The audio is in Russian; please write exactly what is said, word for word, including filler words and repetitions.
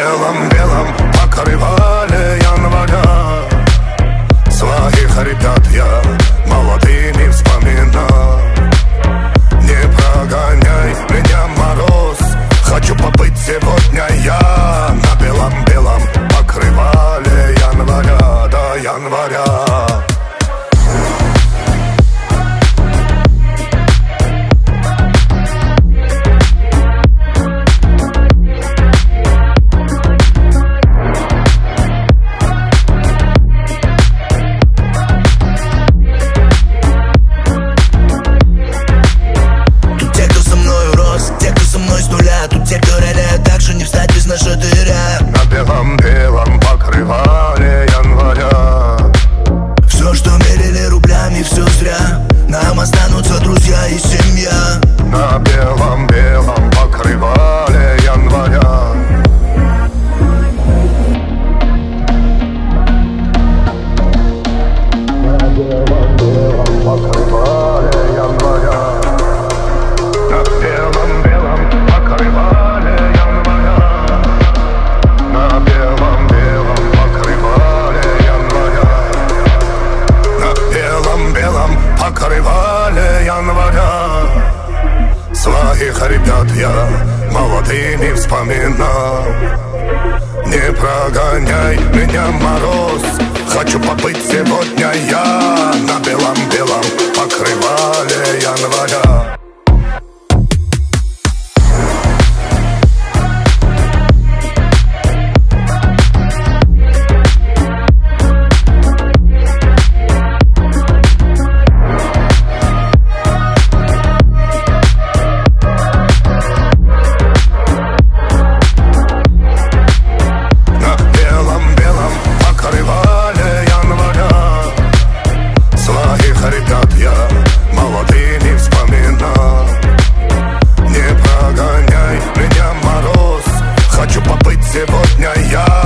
белом-белом покрывале января своих ребят я молодыми вспоминаю. Не прогоняй меня, мороз, хочу побыть сегодня я на белом-белом покрывале января, до января. На белом-белом покрывале января все, что мерили рублями, все зря. Нам останутся друзья и семья. На белом-белом покрывале января. На белом-белом покрывале января. На белом-белом покрывале января. На белом-белом покрывале января. На белом-белом покрывале января своих ребят я молодыми вспоминал. Не прогоняй меня, мороз, хочу побыть сегодня я на белом-белом покрывале января. Ребят я молодыми вспоминал. Не прогоняй меня, мороз, хочу побыть сегодня я